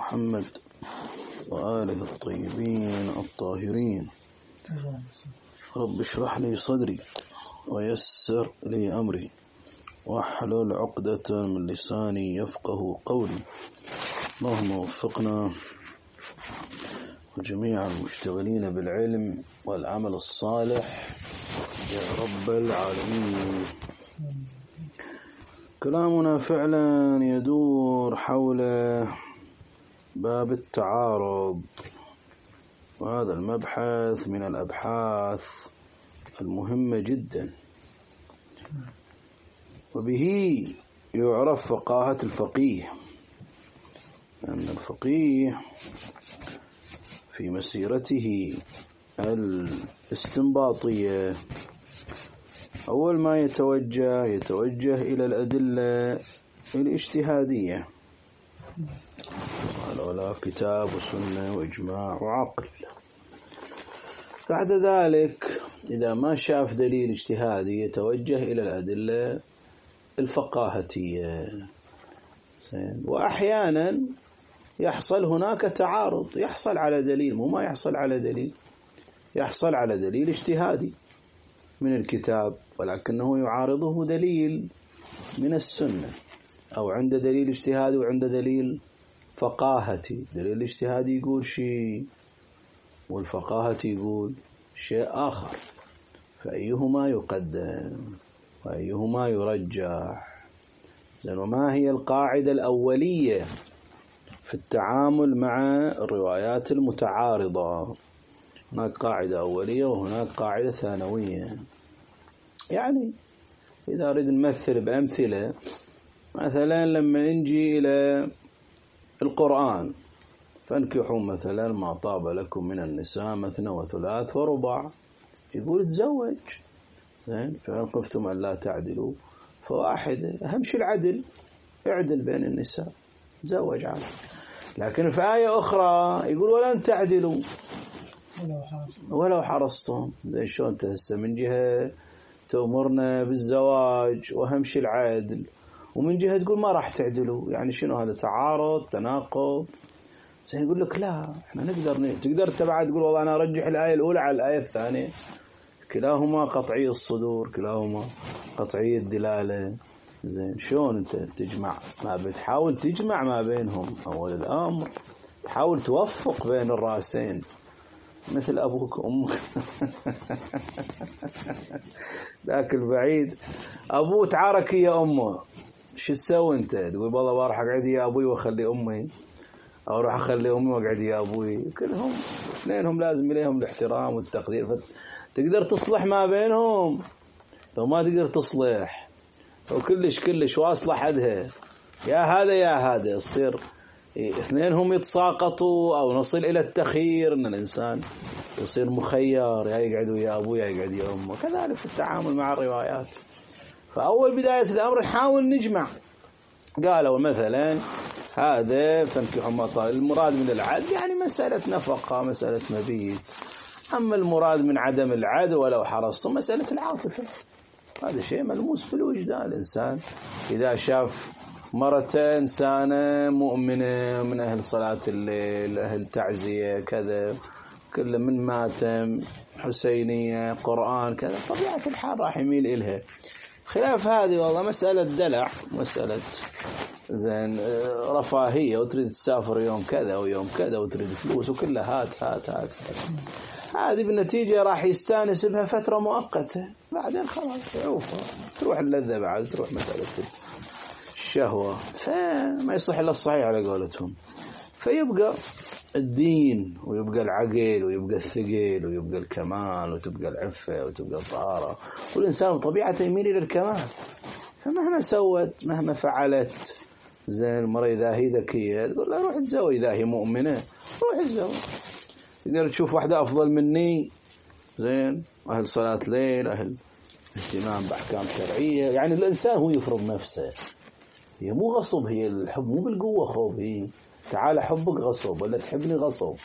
محمد وآله الطيبين الطاهرين. رب اشرح لي صدري ويسر لي أمري واحلل عقدة من لساني يفقه قولي. اللهم وفقنا وجميع المشتغلين بالعلم والعمل الصالح يا رب العالمين. كلامنا فعلا يدور حول باب التعارض، وهذا المبحث من الأبحاث المهمة جدا، وبه يعرف فقاهة الفقيه، لأن الفقيه في مسيرته الاستنباطية أول ما يتوجه إلى الأدلة الاجتهادية، ولا كتاب وسنة وإجماع وعقل. بعد ذلك إذا ما شاف دليل اجتهادي يتوجه إلى الأدلة الفقاهتية. وأحيانا يحصل هناك تعارض، يحصل على دليل، مو ما يحصل على دليل، يحصل على دليل اجتهادي من الكتاب ولكنه يعارضه دليل من السنة، أو عنده دليل اجتهادي وعنده دليل فقاهتي. دليل الاجتهادي يقول شيء والفقاهتي يقول شيء آخر، فأيهما يقدم وأيهما يرجح؟ وما هي القاعدة الأولية في التعامل مع الروايات المتعارضة؟ هناك قاعدة أولية وهناك قاعدة ثانوية. يعني إذا أريد نمثل بأمثلة، مثلا لما نجي إلى القرآن، فانكحوا مثلا ما طاب لكم من النساء مثنى وثلاث ورباع، يقول تزوج، فإن خفتم أن لا تعدلوا فواحدة. أهم شيء العدل، اعدل بين النساء، تزوج عادل. لكن في آية أخرى يقول ولن تعدلوا ولو حرصتم. زي شلون انت هسه من جهة تأمرنا بالزواج وأهم شيء العدل، ومن جهة تقول ما راح تعدلوا. يعني شنو هذا؟ تعارض، تناقض. زي يقول لك لا احنا تقدر تبعد تقول والله أنا أرجح الآية الأولى على الآية الثانية، كلاهما قطعي الصدور، كلاهما قطعي الدلالة. زين شلون انت تجمع؟ ما بتحاول تجمع ما بينهم. أول الأمر تحاول توفق بين الرأسين، مثل أبوك وأمك. ذاك البعيد أبوه تعارك يا أمه، شو تسوي أنت؟ تقول والله بروح أقعد يا أبوي وأخلي أمي، أو أروح أخلي أمي وأقعد يا أبوي. كلهم اثنينهم لازم إليهم الاحترام والتقدير، فتقدر تصلح ما بينهم. لو ما تقدر تصلح وكلش واصلة حدها، يا هذا يا هذا، يصير اثنينهم يتساقطوا أو نصل إلى التخيير، أن الإنسان يصير مخير، يا يقعد ويا أبوه يا يقعد يا أمه. كذلك في التعامل مع الروايات. فأول بداية الأمر نحاول نجمع. قالوا مثلا هذا فانكحوا ما طاب، المراد من العدل يعني مسألة نفقة، مسألة مبيت. أما المراد من عدم العدل ولو حرصتم مسألة العاطفة، هذا شيء ملموس في الوجدان. الإنسان إذا شاف مرة إنسانة مؤمنة من أهل صلاة الليل، أهل تعزية كذا، كل من ماتم، حسينية، قرآن كذا، طبيعة الحال راح يميل إلها. خلاف هذه والله مسألة دلع، مسألة زين رفاهية، وتريد تسافر يوم كذا ويوم كذا وتريد فلوس وكلها هات هات هات. هذه بالنتيجة راح يستانس بها فترة مؤقتة، بعدين خلاص يعوفها، تروح اللذة، بعد تروح مسألة الشهوة. فما يصح إلا الصحيح على قولتهم. فيبقى الدين ويبقى العقل ويبقى الثقل ويبقى الكمال وتبقى العفة وتبقى الطهارة، والإنسان بطبيعته يميل إلى الكمال. فمهما سوت مهما فعلت، زين المرأة إذا هي ذكية تقول لا روح تزوج، إذا هي مؤمنة روح تزوج. تقدر تشوف واحدة أفضل مني، زين أهل صلاة ليل، أهل اهتمام بأحكام شرعية. يعني الإنسان هو يفرض نفسه، هي مو غصب، هي الحب مو بالقوة. خوب هي تعال حبك غصب ولا تحبني غصب.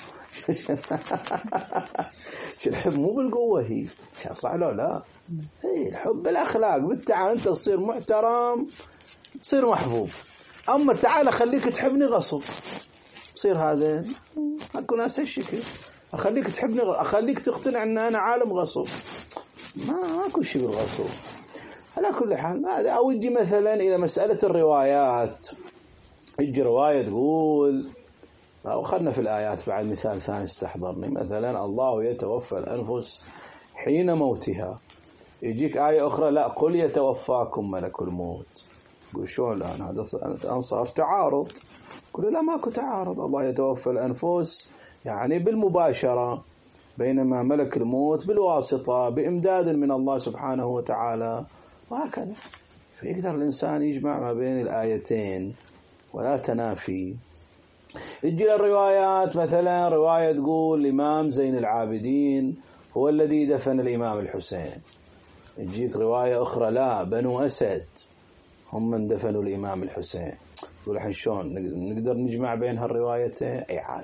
الحب مو بالقوة، هي صح لا؟ هي الحب بالأخلاق، بالتعامل. أنت تصير محترم تصير محبوب. أما تعال خليك تحبني غصب، تصير هذا اكو ناس هالشكل، اخليك تحبني، اخليك تقتنع ان انا عالم غصوب، ماكو شيء بالغصوب. على كل حال هذا. او يجي مثلا الى مسألة الروايات، يجي رواية تقول، أو خلنا في الآيات بعد مثال ثاني استحضرني، مثلا الله يتوفى الأنفس حين موتها، يجيك آية أخرى لا قل يتوفاكم ملك الموت، يقول شو الآن هذا صار تعارض؟ يقول لا ماكو تعارض، الله يتوفى الأنفس يعني بالمباشرة، بينما ملك الموت بالواسطة بإمداد من الله سبحانه وتعالى، وهكذا. فيقدر الإنسان يجمع ما بين الآيتين ولا تنافي. يجي الروايات مثلا رواية تقول الإمام زين العابدين هو الذي دفن الإمام الحسين، يجيك رواية أخرى لا بنو أسد هم من دفنوا الإمام الحسين. يقول الحين شلون نقدر نجمع بين هالروايتين؟ أي عادي،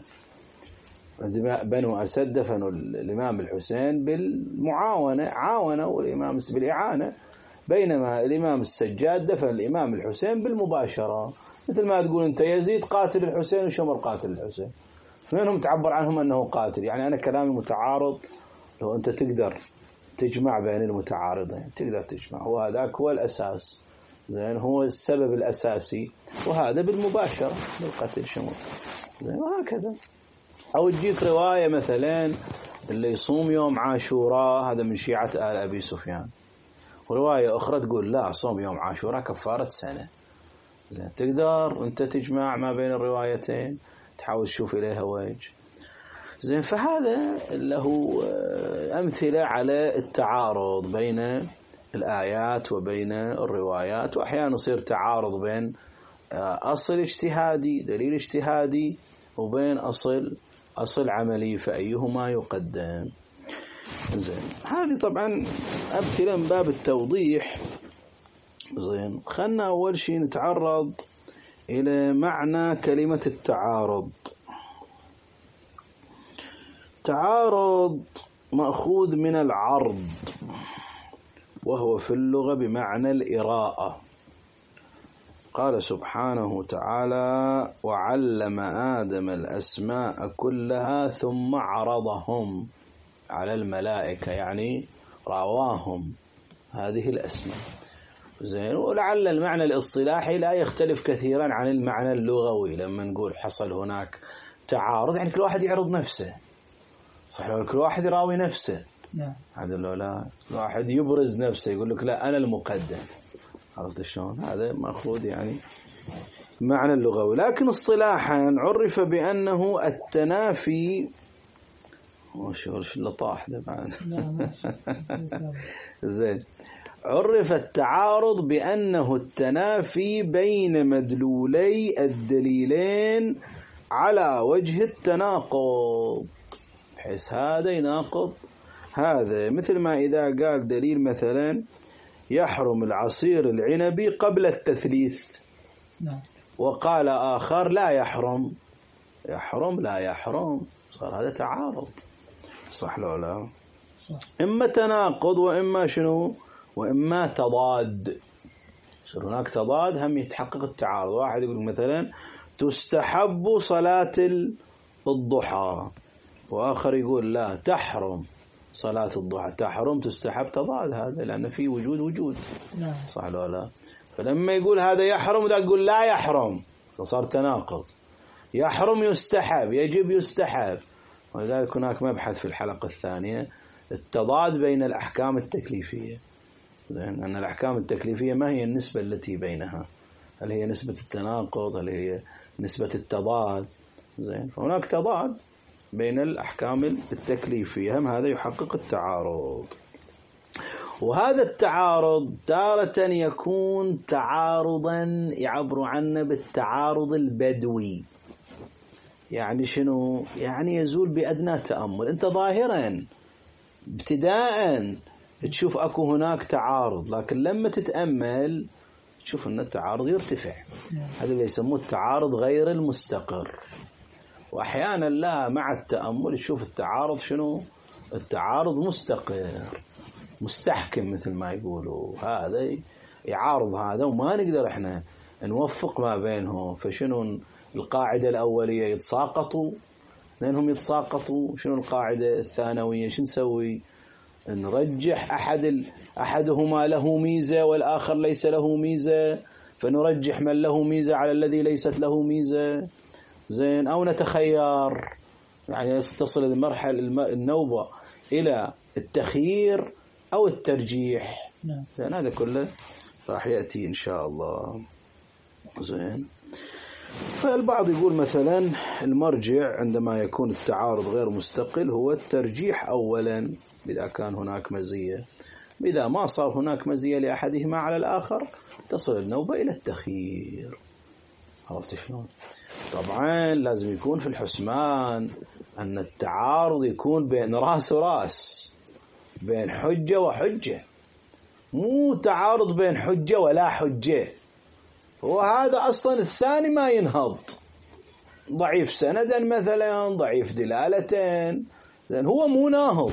بنو أسد دفنوا الإمام الحسين بالمعاونة، عاونوا الإمام بالإعانة، بينما الإمام السجاد دفن الإمام الحسين بالمباشرة. مثل ما تقول أنت يزيد قاتل الحسين وشمر قاتل الحسين، اثنينهم تعبر عنهم أنه قاتل، يعني أنا كلامي متعارض. لو أنت تقدر تجمع بين المتعارضين تقدر تجمع، وهذاك هو الأساس، زين هو السبب الأساسي، وهذا بالمباشرة بالقتل شمر، زين وهكذا. أو تجيك رواية مثلا اللي يصوم يوم عاشوراء هذا من شيعة آل أبي سفيان، ورواية أخرى تقول لا صوم يوم عاشوراء كفارة سنة. زين تقدر أنت تجمع ما بين الروايتين، تحاول تشوف إليها وجه. زين فهذا له أمثلة على التعارض بين الآيات وبين الروايات، وأحيانا يصير تعارض بين أصل اجتهادي دليل اجتهادي وبين أصل عملي، فأيهما يقدم. زين هذه طبعا أمثلة من باب التوضيح. زين خلنا أول شيء نتعرض إلى معنى كلمة التعارض. تعارض مأخوذ من العرض، وهو في اللغة بمعنى الإراءة. قال سبحانه وتعالى وعلم آدم الأسماء كلها ثم عرضهم على الملائكة، يعني رواهم هذه الأسماء. زين ولعل المعنى الاصطلاحي لا يختلف كثيرا عن المعنى اللغوي. لما نقول حصل هناك تعارض يعني كل واحد يعرض نفسه، صح؟ كل واحد يراوي نفسه، هذا لا كل واحد يبرز نفسه، يقول لك لا أنا المقدم، عرفت شلون؟ هذا مأخوذ يعني معنى اللغوي. لكن اصطلاحا عرف بأنه التنافي. شو اللطاح ده بعد؟ زين عرف التعارض بأنه التنافي بين مدلولي الدليلين على وجه التناقض، بحيث هذا يناقض هذا. مثل ما إذا قال دليل مثلا يحرم العصير العنبي قبل التثليث، وقال آخر لا يحرم، يحرم لا يحرم، صار هذا تعارض، صح لو لا؟ صح. إما تناقض وإما شنو؟ وإما تضاد. صار هناك تضاد هم يتحقق التعارض. واحد يقول مثلا تستحب صلاة الضحى، وآخر يقول لا تحرم صلاة الضحى، تحرم تستحب، تضاد هذا لأن في وجود صح لو لا؟ فلما يقول هذا يحرم وذا يقول لا يحرم، فصار تناقض. يحرم يستحب، يجب يستحب. ولذلك هناك مبحث في الحلقة الثانية التضاد بين الأحكام التكليفية، لأن الأحكام التكليفية ما هي النسبة التي بينها؟ هل هي نسبة التناقض؟ هل هي نسبة التضاد؟ زين فهناك تضاد بين الأحكام التكليفية، هم هذا يحقق التعارض. وهذا التعارض تارة يكون تعارضا يعبر عنه بالتعارض البدوي. يعني شنو؟ يعني يزول بأدنى تأمل. أنت ظاهرا ابتداء تشوف أكو هناك تعارض، لكن لما تتأمل تشوف أن التعارض يرتفع. هذا اللي يسموه التعارض غير المستقر. وأحيانا لا، مع التأمل تشوف التعارض شنو؟ التعارض مستقر مستحكم مثل ما يقولوا. هذا يعارض هذا وما نقدر احنا نوفق ما بينهم، فشنو القاعدة الأولية يتساقطوا، لأنهم يتساقطوا. شنو القاعدة الثانوية؟ شو نسوي؟ نرجح أحدهما له ميزة والآخر ليس له ميزة، فنرجح من له ميزة على الذي ليست له ميزة. زين، أو نتخير، يعني تصل المرحلة النوبة إلى التخيير أو الترجيح. زين، هذا كله راح يأتي إن شاء الله. زين، فالبعض يقول مثلا المرجع عندما يكون التعارض غير مستقل هو الترجيح أولا إذا كان هناك مزية، إذا ما صار هناك مزية لأحدهما على الآخر تصل النوبة إلى التخيير. عرفت شلون؟ طبعا لازم يكون في الحسمان أن التعارض يكون بين راس وراس، بين حجة وحجة، مو تعارض بين حجة ولا حجة. وهذا أصلا الثاني ما ينهض، ضعيف سندا مثلا، ضعيف دلالة، لأن هو مو ناهض،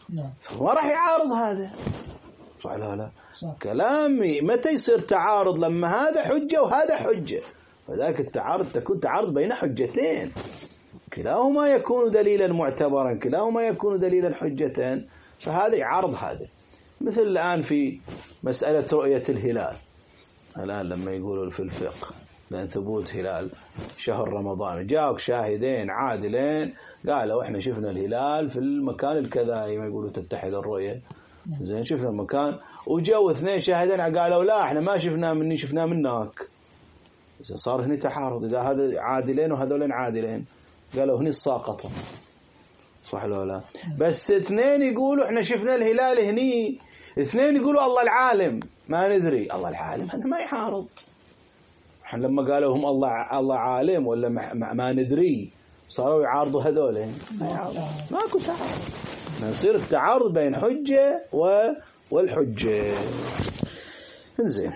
ما راح يعارض هذا. صح لا لا؟ كلامي متى يصير تعارض؟ لما هذا حجة وهذا حجة، فذاك التعارض تكون تعارض بين حجتين، كلاهما يكون دليلا معتبرا، كلاهما يكون دليلا حجة، فهذا يعارض هذا. مثل الآن في مسألة رؤية الهلال، الآن لما يقولوا في الفقه لأن ثبوت هلال شهر رمضان، جاءك شاهدين عادلين قالوا احنا شفنا الهلال في المكان الكذا، ما يقولوا تتحد الرؤية. زين، شفنا المكان، وجاءوا اثنين شاهدين قالوا لا احنا ما شفنا مني، شفنا منك. صار هنا تحارض، إذا هذا عادلين وهذولين عادلين، قالوا هني الساقطة. صح ولا لا؟ بس اثنين يقولوا احنا شفنا الهلال هني، اثنين يقولوا الله العالم ما ندري. الله العالم هذا ما يعارض. احنا لما قالوا هم الله عالم ولا ما ندري، صاروا يعارضوا هذولين. ماكو تعارض، يصير التعارض بين حجة والحجة. انزين،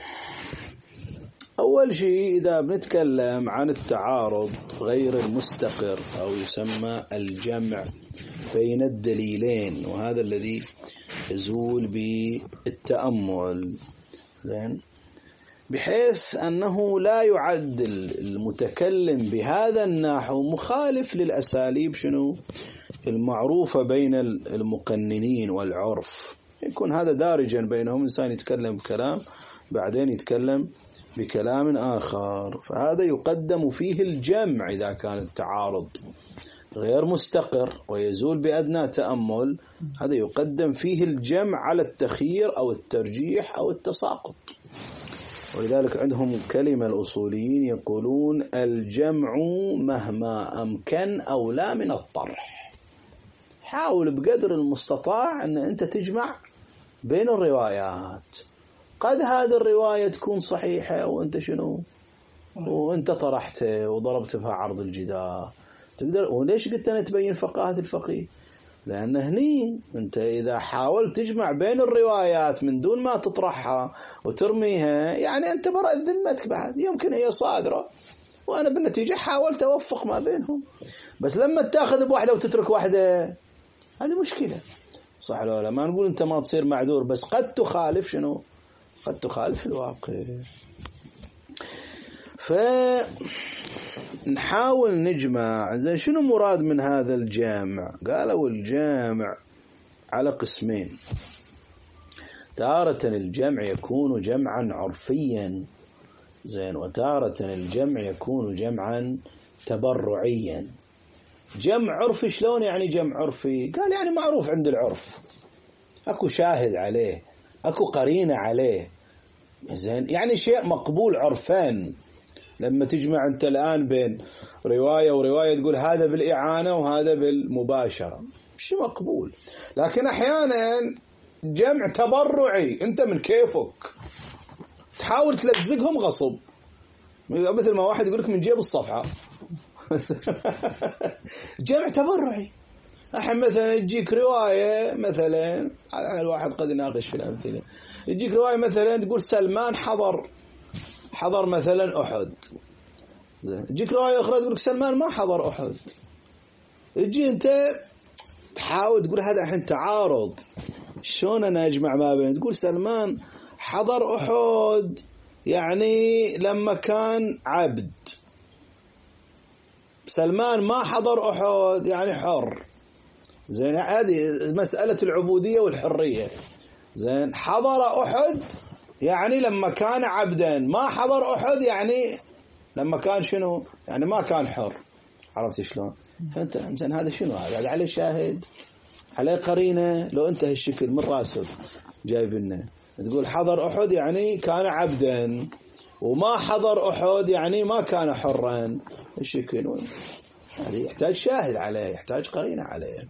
أول شيء إذا بنتكلم عن التعارض غير المستقر أو يسمى الجمع بين الدليلين، وهذا الذي يزول بالتأمل. زين، بحيث أنه لا يعد المتكلم بهذا النحو مخالف للأساليب شنو المعروفة بين المقننين والعرف، يكون هذا دارجا بينهم، إنسان يتكلم بكلام بعدين يتكلم بكلام آخر، فهذا يقدم فيه الجمع إذا كان التعارض غير مستقر ويزول بأدنى تأمل، هذا يقدم فيه الجمع على التخيير أو الترجيح أو التساقط. ولذلك عندهم كلمة الأصوليين يقولون الجمع مهما أمكن أولى من الطرح. حاول بقدر المستطاع أن أنت تجمع بين الروايات. قد هذه الرواية تكون صحيحة وأنت شنو وأنت طرحته وضربت فيها عرض الجدار، تقدر. وليش قلت أنا تبين فقاهة الفقيه؟ لأن هني أنت إذا حاولت تجمع بين الروايات من دون ما تطرحها وترميها، يعني أنت برأت ذمتك بعد، يمكن هي صادرة وأنا بالنتيجة حاولت أوفق ما بينهم. بس لما تأخذ بواحدة وتترك واحدة، هذه مشكلة. صح ولا لا؟ ما نقول أنت ما تصير معذور، بس قد تخالف شنو؟ قد تخالف الواقع. فنحاول نجمع. زين، شنو مراد من هذا الجامع؟ قالوا الجامع على قسمين. تارة الجمع يكون جمعا عرفيا، زين، وتارة الجمع يكون جمعا تبرعيا. جمع عرفي شلون يعني جمع عرفي؟ قال يعني معروف عند العرف، اكو شاهد عليه، اكو قرينة عليه، زين، يعني شيء مقبول عرفان. لما تجمع أنت الآن بين رواية ورواية تقول هذا بالإعانة وهذا بالمباشرة، شيء مقبول. لكن أحيانا جمع تبرعي، أنت من كيفك تحاول تلزقهم غصب، مثل ما واحد يقولك من جيب الصفحة. جمع تبرعي. أحيانا مثلا يجيك رواية، مثلا الواحد قد يناقش في الأمثلة، يجيك رواية مثلا تقول سلمان حضر مثلا أحد، يجيك رواية أخرى تقولك سلمان ما حضر أحد. يجي أنت تحاول تقول هذا الحين تعارض، شلون أنا أجمع ما بين؟ تقول سلمان حضر أحد يعني لما كان عبد، سلمان ما حضر أحد يعني حر. زين هذه مسألة العبودية والحرية. زين حضر أحد يعني لما كان عبدا، ما حضر أحد يعني لما كان شنو؟ يعني ما كان حر. عرفت شلون؟ فأنت زين هذا شنو؟ هذا عليه شاهد، عليه قرينة. لو أنت هالشكل من راسك جايب لنا تقول حضر أحد يعني كان عبدا، وما حضر أحد يعني ما كان حرا، الشكل هذا يحتاج شاهد عليه، يحتاج قرينة عليه.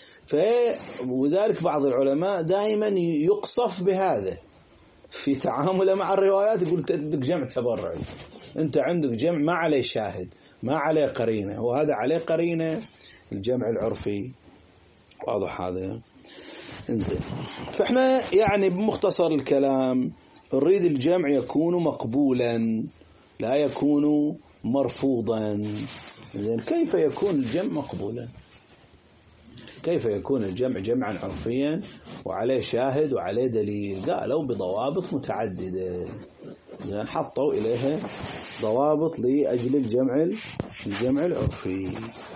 وذلك بعض العلماء دائما يقصف بهذا في تعامله مع الروايات، يقول أنت عندك جمع تبرعي، أنت عندك جمع ما عليه شاهد، ما عليه قرينة، وهذا عليه قرينة، الجمع العرفي. واضح هذا؟ انزين. فاحنا يعني بمختصر الكلام نريد الجمع يكون مقبولا لا يكون مرفوضا. زين كيف يكون الجمع مقبولا؟ كيف يكون الجمع جمعا عرفيا وعليه شاهد وعليه دليل؟ قالوا بضوابط متعددة. زين حطوا إليها ضوابط لأجل الجمع العرفي.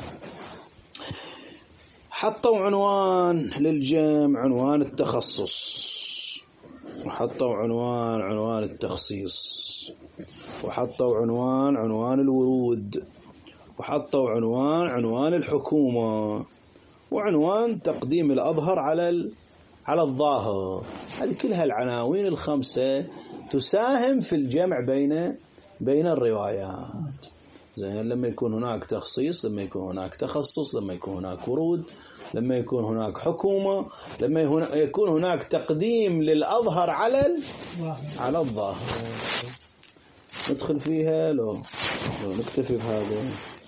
حطوا عنوان للجمع عنوان التخصص، وحطوا عنوان التخصيص، وحطوا عنوان الورود، وحطوا عنوان الحكومة، وعنوان تقديم الأظهر على الظاهر. هذه كلها العناوين الخمسة تساهم في الجمع بين الروايات. زين لما يكون هناك تخصيص، لما يكون هناك تخصص، لما يكون هناك ورود، لما يكون هناك حكومة، لما يكون هناك تقديم للأظهر على الظاهر. ندخل فيها لو نكتفي بهذا؟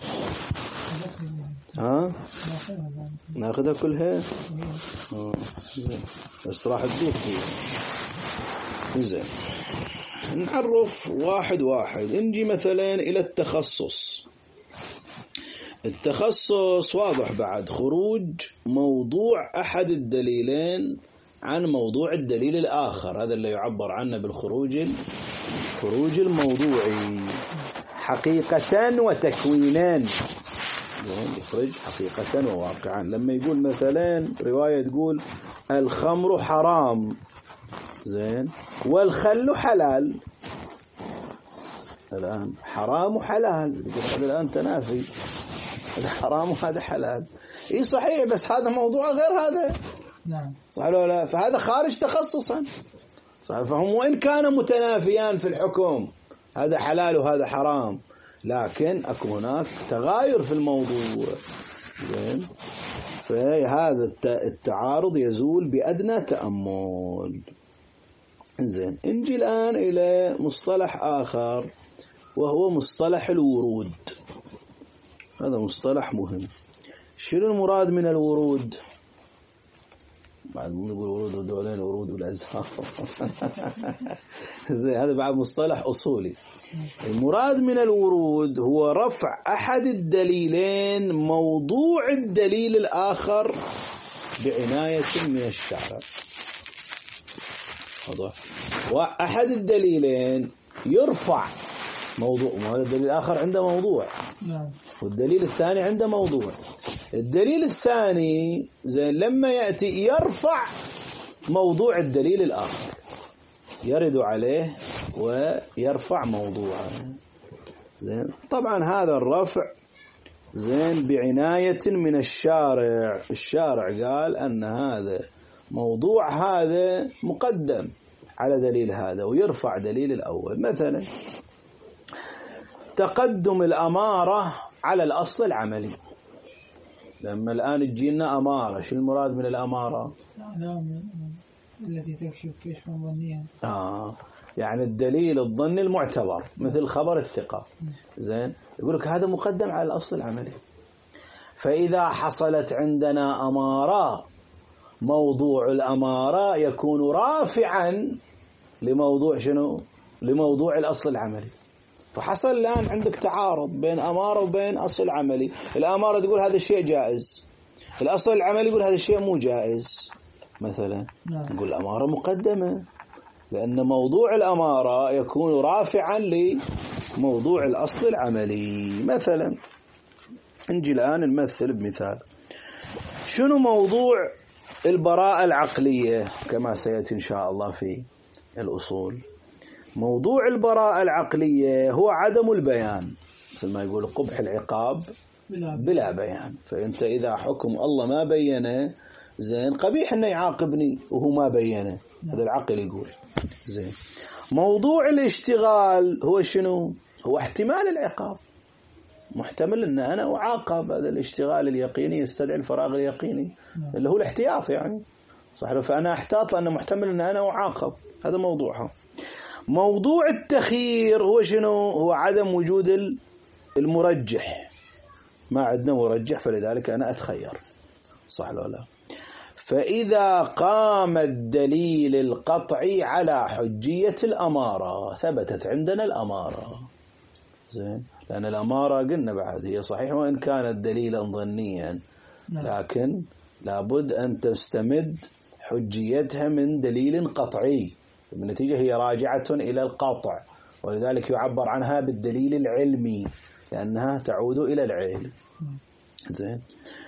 ها ناخذها كلها. زين بس راح تدور فيها. زين نعرف واحد نجي مثلا إلى التخصص. التخصص واضح بعد خروج موضوع أحد الدليلين عن موضوع الدليل الآخر، هذا اللي يعبر عنه بالخروج الموضوعي حقيقة وتكوينا. يخرج حقيقة وواقعا. لما يقول مثلا رواية تقول الخمر حرام، زين، والخل حلال. الآن حرام وحلال، هذا الآن تنافي، هذا حرام وهذا حلال. إيه صحيح، بس هذا موضوع غير هذا. نعم صح ولا لا؟ فهذا خارج تخصصا. صح. فهم وإن كانوا متنافيان في الحكم، هذا حلال وهذا حرام، لكن أكو هناك تغاير في الموضوع. زين، فهذا التعارض يزول بأدنى تأمل. زين نجي الآن إلى مصطلح آخر وهو مصطلح الورود. هذا مصطلح مهم. شنو المراد من الورود؟ بعد ما نقول ورود ودولين ورود والأزهار زين هذا بعد مصطلح أصولي. المراد من الورود هو رفع أحد الدليلين موضوع الدليل الآخر بعناية من الشارع. وأحد الدليلين يرفع موضوع، وهذا الدليل الآخر عنده موضوع، والدليل الثاني عنده موضوع. الدليل الثاني زين لما يأتي يرفع موضوع الدليل الآخر، يرد عليه ويرفع موضوعه. زين طبعا هذا الرفع زين بعناية من الشارع. الشارع قال أن هذا موضوع هذا مقدم على دليل هذا، ويرفع دليل الأول. مثلا تقدم الأمارة على الأصل العملي. لما الآن تجينا أمارة، شو المراد من الأمارة؟ التي تكشف كشفا ظنيا. يعني الدليل الظني المعتبر مثل خبر الثقة. زين يقول لك هذا مقدم على الأصل العملي. فإذا حصلت عندنا أمارة، موضوع الأمارة يكون رافعا لموضوع شنو؟ لموضوع الأصل العملي. فحصل الآن عندك تعارض بين أمارة وبين أصل عملي. الأمارة تقول هذا الشيء جائز، الأصل العملي يقول هذا الشيء مو جائز. مثلا نقول الأمارة مقدمة، لأن موضوع الأمارة يكون رافعا لموضوع الأصل العملي. مثلا نجي الآن نمثل بمثال. شنو موضوع البراءة العقلية كما سيأتي إن شاء الله في الأصول؟ موضوع البراءة العقلية هو عدم البيان، مثل ما يقول قبح العقاب بلا بيان. فأنت إذا حكم الله ما بينه زين قبيح أنه يعاقبني وهو ما بينه، هذا العقل يقول زين. موضوع الاشتغال هو شنو؟ هو احتمال العقاب، محتمل أن أنا أعاقب. هذا الاشتغال اليقيني يستدعي الفراغ اليقيني اللي هو الاحتياط يعني صح، فأنا أحتاط لأنه محتمل أن أنا أعاقب، هذا موضوعها. موضوع التخيير هو شنو؟ هو عدم وجود المرجح، ما عندنا مرجح فلذلك أنا أتخير، صح ولا لا؟ فإذا قام الدليل القطعي على حجية الأمارة، ثبتت عندنا الأمارة زين، لأن الأمارة قلنا بعد هي صحيح وإن كانت دليلا ظنيا، لكن لابد أن تستمد حجيتها من دليل قطعي، بالنتيجة هي راجعة إلى القطع، ولذلك يعبر عنها بالدليل العلمي لأنها تعود إلى العلم زين.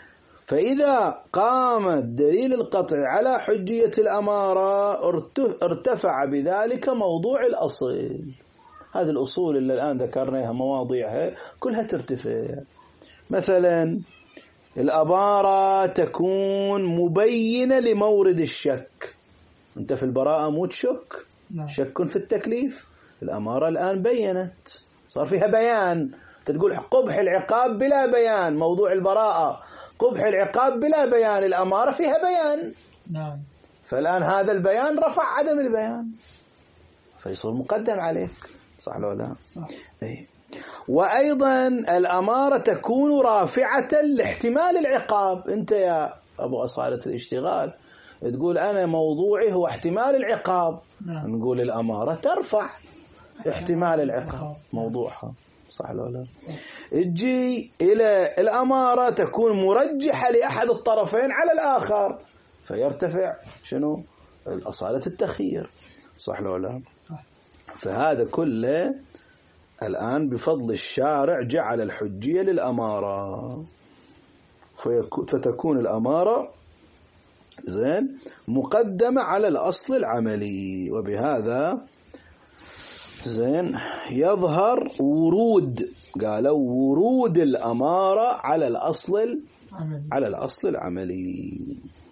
فإذا قام الدليل القطعي على حجية الأمارة ارتفع بذلك موضوع الأصل. هذه الأصول اللي الآن ذكرناها مواضيعها كلها ترتفع. مثلا الأمارة تكون مبينة لمورد الشك. أنت في البراءة مو تشك، شك في التكليف. الأمارة الآن بينت، صار فيها بيان. تقول قبح العقاب بلا بيان، موضوع البراءة قبح العقاب بلا بيان، الأمارة فيها بيان. نعم. فالآن هذا البيان رفع عدم البيان فيصير مقدم عليك، صح ولا لا؟ صح. إيه. وأيضا الأمارة تكون رافعة لاحتمال العقاب. أنت يا أبو أصالة الاشتغال تقول أنا موضوعي هو احتمال العقاب، نقول الأمارة ترفع احتمال العقاب موضوعها، صح ولا لا؟ تجي إلى الأمارة تكون مرجحة لأحد الطرفين على الآخر فيرتفع شنو؟ الأصالة التخيير، صح ولا لا؟ فهذا كله الآن بفضل الشارع جعل الحجية للأمارة، فتكون الأمارة زين مقدمة على الأصل العملي. وبهذا زين يظهر ورود، قالوا ورود الأمارة على الأصل العملي.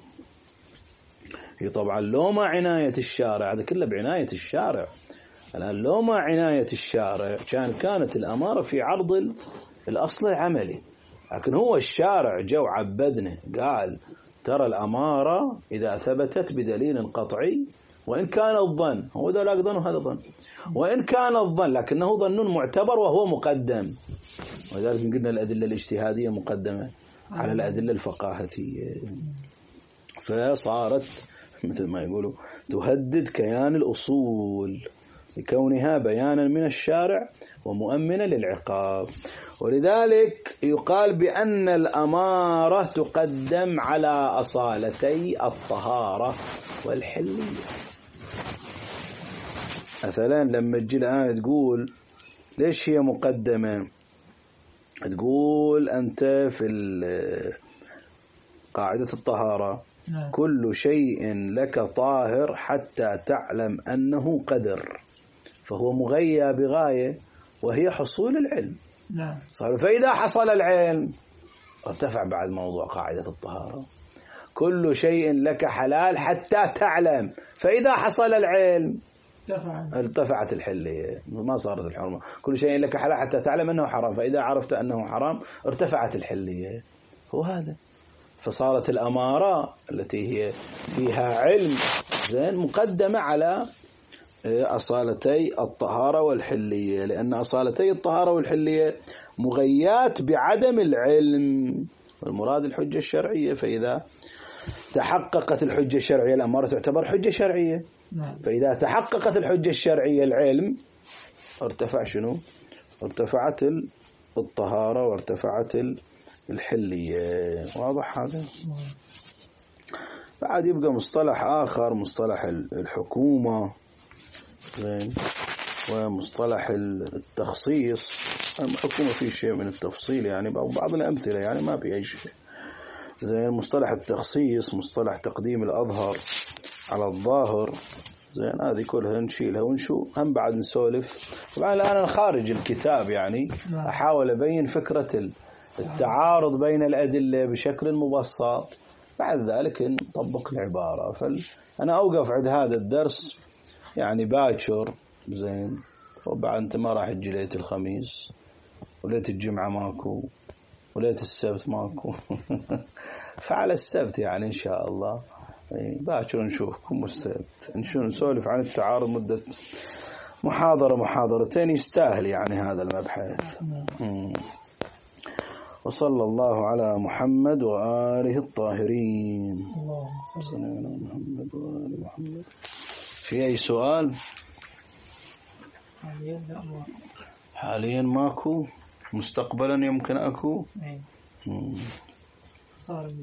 هي طبعا لو ما عناية الشارع، هذا كله بعناية الشارع. الآن لو ما عناية الشارع كانت الأمارة في عرض الأصل العملي، لكن هو الشارع جو عبدنا قال ترى الأمارة إذا ثبتت بدليل قطعي وإن كان الظن، هو ذلك ظن وهذا ظن، وإن كان الظن لكنه ظن معتبر وهو مقدم، ولذلك قلنا الأدلة الاجتهادية مقدمة على الأدلة الفقاهتية. فصارت مثل ما يقولوا تهدد كيان الأصول لكونها بيانا من الشارع ومؤمنة للعقاب. ولذلك يقال بأن الأمارة تقدم على أصالتي الطهارة والحلية. مثلا لما تجي الآن تقول ليش هي مقدمة، تقول أنت في قاعدة الطهارة كل شيء لك طاهر حتى تعلم أنه قدر، فهو مغيى بغاية وهي حصول العلم. نعم. فإذا حصل العلم ارتفع بعد موضوع قاعدة الطهارة. كل شيء لك حلال حتى تعلم، فإذا حصل العلم ارتفعت الحلية، ما صارت الحرمة. كل شيء لك حلال حتى تعلم أنه حرام، فإذا عرفت أنه حرام ارتفعت الحلية. هو هذا. فصارت الأمارة التي هي فيها علم زين مقدمة على أصالتي الطهارة والحلية، لأن أصالتي الطهارة والحلية مغيات بعدم العلم، والمراد الحجة الشرعية. فإذا تحققت الحجة الشرعية الأمارة تعتبر حجة شرعية. فإذا تحققت الحجة الشرعية العلم ارتفع شنو؟ ارتفعت الطهارة وارتفعت الحلية. واضح هذا؟ بعد يبقى مصطلح آخر، مصطلح الحكومة زين، ومصطلح التخصيص. الحكومة في شيء من التفصيل يعني، بعض الأمثلة يعني ما في أي شيء. زين مصطلح التخصيص، مصطلح تقديم الأظهر على الظاهر، زين هذه كلها نشيلها ونشوف. هم بعد نسولف طبعا الآن أنا خارج الكتاب يعني أحاول أبين فكرة التعارض بين الأدلة بشكل مبسط، بعد ذلك نطبق العبارة. فأنا أوقف عند هذا الدرس يعني باكر، زين طبعا أنت ما راح تجي ليلة الخميس وليلة الجمعة ماكو وليلة السبت ماكو فعلى السبت يعني إن شاء الله باكر نشوفكم السبت، نسولف عن التعارض مدة محاضرتين، يستاهل يعني هذا المبحث. وصلى الله على محمد وآله الطاهرين. صلى الله على محمد وآل محمد. في أي سؤال؟ حاليا ماكو، مستقبلا يمكن أكو.